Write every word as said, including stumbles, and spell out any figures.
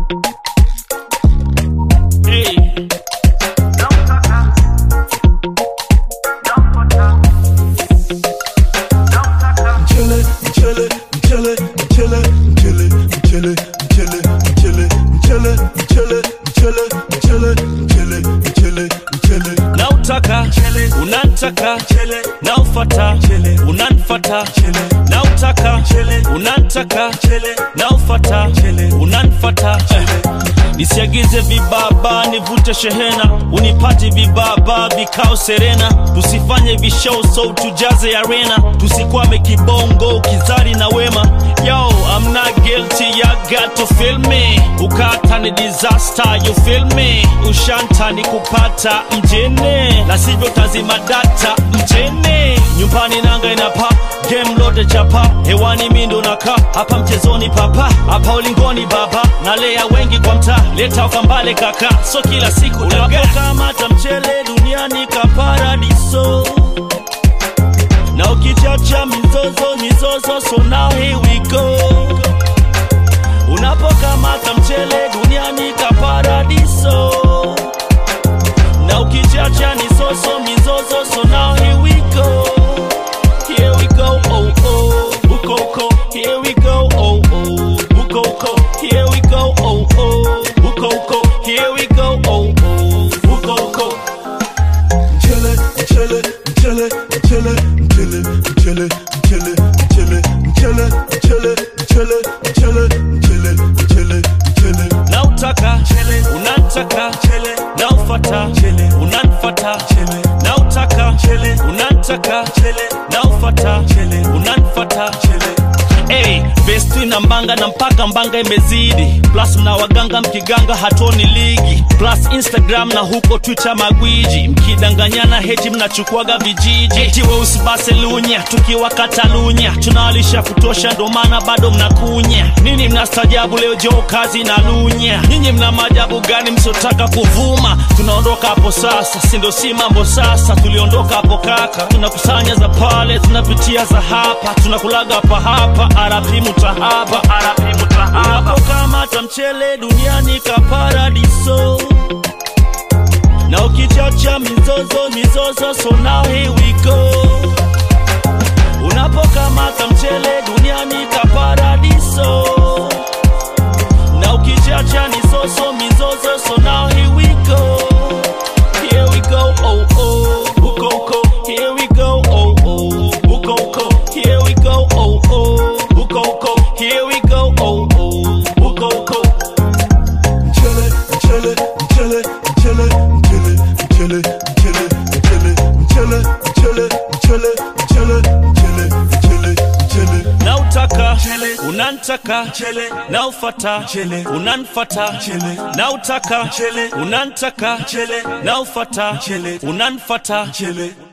Nautaka, unantaka, naufata, unanfata. Nautaka, unantaka, naufata, unanfata. Nisiagize vibaba, nivute shehena, unipati vibaba, vikao serena. Tusifanye vishow so tujaze arena, tusikwame kibongo, kizari na wema. Yo, I'm not guilty, you got to feel me. Ukata ni disaster, you feel me. Ushanta ni kupata mjene, la sivyo tazima data mjene. Nyumbani nanga inapa, game lote chapa. Hewani mindo naka, hapa mchezoni papa. Hapa ulingoni baba, nalea wengi kwa mta. Leta ukambale kaka, so kila siku unapoka mata mchele duniani ka paradiso. Na ukichacha mizozo mizozo, so now here we go. Unapoka mata mchele duniani ka paradiso. Na ukichacha mizozo mizozo, so now here we go. Here we go, oh oh, ukoko. Here we go, oh oh, ukoko. Here we go, oh oh, ukoko. Here we go, oh oh, ukoko. Chile, chile, chile, chile, chile, chile, chile, chile, chile, chile, chile, chile, chile, chile, chile. Nautaka, unantaka, naufata, unanfata. Nautaka, unantaka, naufata, unanfata. Hey, vesti na mbanga na mpaka mbanga imezidi. Plus mna waganga mkiganga hatoni ligi. Plus Instagram na huko Twitter magwiji. Mkidanganyana heti mnachukuaga vijiji. Heti we usibase lunya, tukiwa Katalunya. Tunawalisha kutosha ndo maana bado mnakunya. Nini mnastajabu leo jo kazi na lunya? Nyinyi mna majabu gani msotaka kuvuma? Tunaondoka hapo sasa, sindo si mambo sasa. Tuliondoka hapo kaka, tunakusanya za pale, tunapitia za hapa. Tunakulaga hapa hapa, arapi mutahaba, arapi mutahaba. Unapoka mata mchele duniani ka paradiso. Na ukichacha mizozo mizozo, so now here we go. Unapoka mata mchele duniani ka paradiso. Na ukichacha mizozo mizozo, so now here we go. Here we go, oh oh, ukoko. Here we go, oh oh, ukoko. Here we go, oh oh, ukoko. Here we go, oh oh, ukoko. Chile, chile, chile, chile, chile, chile, chile, chile, chile, chile, chile, chile, chile, chile, chile. Nautaka, unantaka, naufata, unanfata. Nautaka, unantaka, naufata, unanfata.